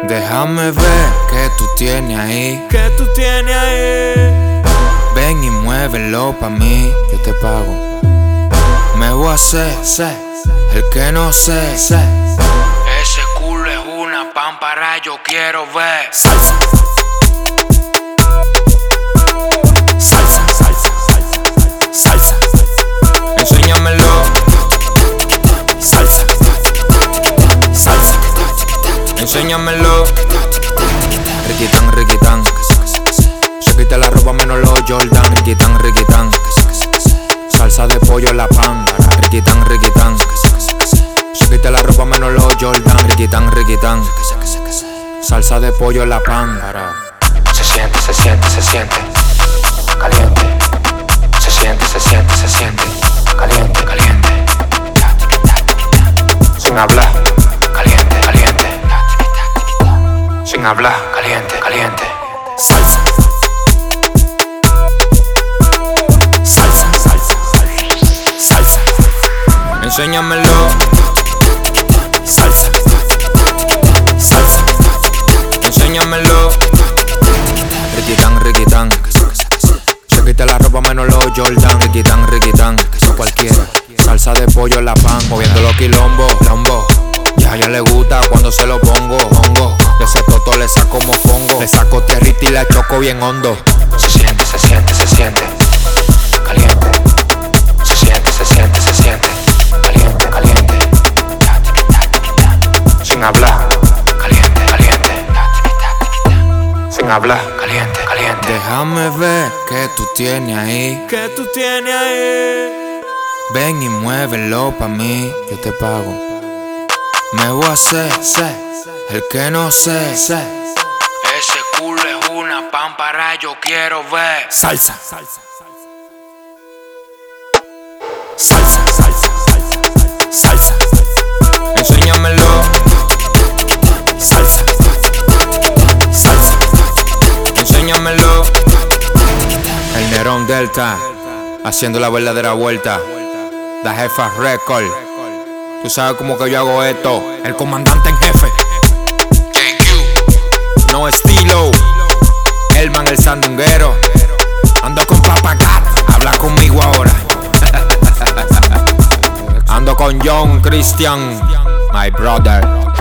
Déjame ver qué tú tienes ahí. ¿Qué tú tienes ahí? Ven y muévelo pa' mí, yo te pago. Me voy a hacer, el que no sé. Ese culo es una pámpara, yo quiero ver. Salsa. Salsa, salsa, salsa, salsa. Enséñamelo. Salsa. Salsa. Enséñamelo. Riquitán, riquitán. Se quita la ropa menos los Jordan. Riquitán, riquitán. Salsa de pollo en la pan. Riquitán, riquitán. Se quita la ropa menos los Jordan. Riquitán, riquitán. Salsa de pollo en la pan. Se siente, se siente, se siente caliente. Se siente, se siente, se siente caliente, caliente. Sin hablar, caliente, caliente. Sin hablar, caliente, caliente. Salsa. Salsa, salsa, salsa. Enséñamelo. Salsa. Salsa. Enséñamelo. Riquitán, riquitán. Se quita la ropa menos los Jordan. Riquitán, riquitán. Eso cualquiera. Salsa de pollo en la pan. Moviendo los quilombos, lombo. Ya a ella le gusta cuando se lo pongo. Hongo. De ese toto le saco mofongo. Le saco tierrita y la choco bien hondo. Se siente, se siente, se siente caliente. Se siente, se siente, se siente caliente, caliente. Sin hablar, caliente, caliente. Sin hablar, caliente, caliente. Déjame ver qué tú tienes ahí. ¿Qué tú tienes ahí? Ven y muévelo pa' mí, yo te pago. Me voy a hacer, el que no sé. Ese culo es una pámpara, yo quiero ver. Salsa. Salsa, salsa, salsa. Enséñamelo. Salsa. Salsa. Enséñamelo. El Nerón Delta, haciendo la verdadera vuelta. Da Jefa Record. Tú sabes cómo que yo hago esto. El comandante en jefe. No estilo. Elman el sandunguero. Ando con Papagat. Habla conmigo ahora. Ando con John Christian, my brother.